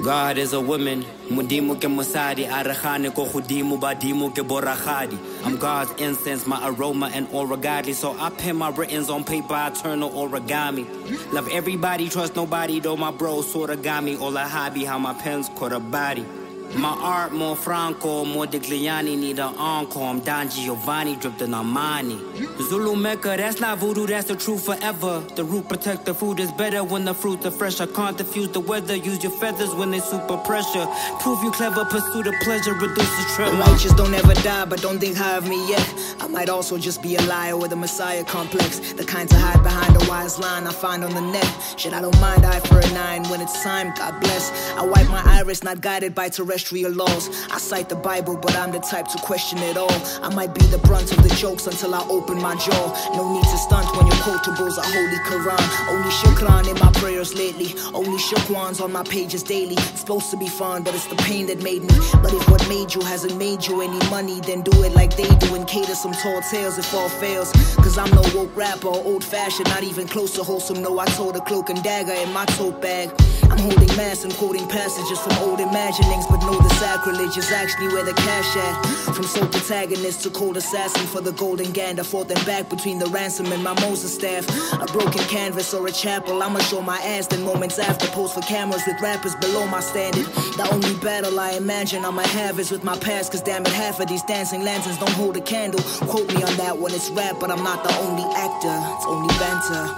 God is a woman, mudimu ke mosadi, arahane ko hudimu badimu ke borahadi. I'm God's incense, my aroma and aura godly. So I pen my writtens on paper, I turn to origami. Love everybody, trust nobody, though my bro sorta got me. All a hobby, how my pens caught a body. My art more Franco, more Digliani, need an encore. I'm Don Giovanni, dripped in Armani. Zulu Mecca, that's not voodoo, that's the truth forever. The root protect the food is better when the fruits are fresh. I can't diffuse the weather, use your feathers when they super pressure. Prove you clever, pursue the pleasure, reduce the tremor. The righteous don't ever die, but don't think high of me yet. I might also just be a liar with a messiah complex. The kind to hide behind a wise line I find on the net. Shit, I don't mind eye for a 9 when it's time, God bless. I wipe my iris, not guided by terrestrial laws. I cite the Bible, but I'm the type to question it all. I might be the brunt of the jokes until I open my jaw. No need to stunt when your quotables are Holy Quran. Only shukran in my prayers lately. Only shukrans on my pages daily. It's supposed to be fun, but it's the pain that made me. But if what made you hasn't made you any money, then do it like they do and cater some tall tales if all fails. Cause I'm no woke rapper or old fashioned, not even close to wholesome. No, I told a cloak and dagger in my tote bag. I'm holding mass and quoting passages from old imaginings, but no, the sacrilege is actually where the cash at. From sole protagonist to cold assassin for the golden gander, forth and back between the ransom and my Moses staff. A broken canvas or a chapel, I'ma show my ass. Then moments after, pose for cameras with rappers below my standard. The only battle I imagine I'ma have is with my past, cause damn it, half of these dancing lanterns don't hold a candle. Quote me on that one, it's rap, but I'm not the only actor. It's only banter.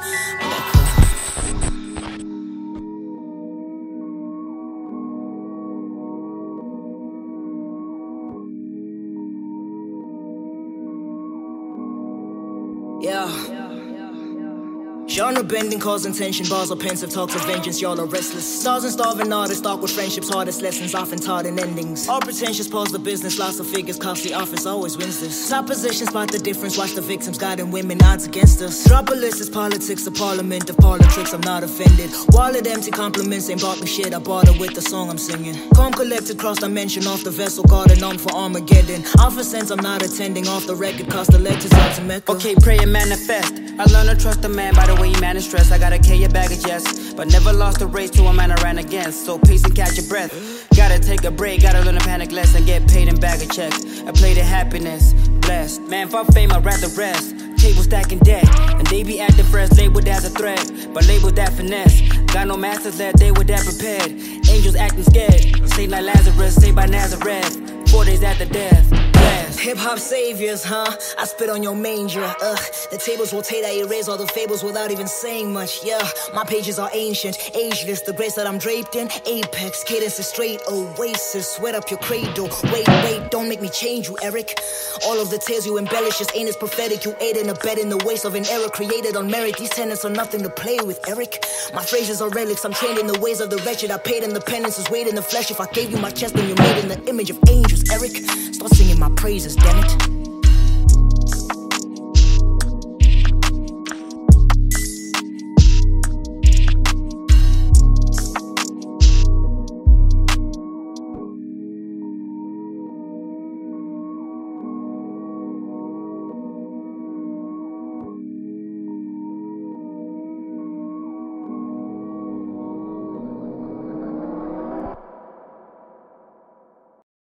Yeah. Genre bending, cause intention, bars are pensive, talks of vengeance, y'all are restless. Stars and starving artists, talk with friendships, hardest lessons, often taught in endings. All pretentious, pause the business, loss of figures, costly office, always wins this. Top position, spot the difference, watch the victims, guiding women, odds against us. Drop a list, it's politics, the parliament of politics, I'm not offended. Wallet empty, compliments, ain't bought me shit, I bought it with the song I'm singing. Calm collected, cross dimension, off the vessel, guarding on for Armageddon. Off a sense, I'm not attending, off the record, cost the lectures out to Mecca. Okay, pray and manifest. I learned to trust a man by the way he managed stress. I gotta carry a baggage, yes, but never lost a race to a man I ran against. So pace and catch your breath. Gotta take a break, gotta learn to panic less and get paid in bag of checks. I play the happiness, blessed. Man, fuck fame, I'd rather rest. Table stacking debt, and they be acting fresh, labeled as a threat, but labeled that finesse. Got no masters led, they were that prepared. Angels acting scared, saved like Lazarus, saved by Nazareth. 4 days after death, blessed. Hip-hop saviors, huh? I spit on your manger, The tables rotate, I erase all the fables without even saying much, yeah. My pages are ancient, ageless. The grace that I'm draped in, apex. Cadence is straight, oasis. Sweat up your cradle. Wait, don't make me change you, Eric. All of the tales you embellish just ain't as prophetic. You aid and abet in the waste of an era created on merit. These tenets are nothing to play with, Eric. My phrases are relics, I'm trained in the ways of the wretched. I paid in the penance, is weighed in the flesh. If I gave you my chest, then you're made in the image of angels, Eric. Start singing my praises, damn it.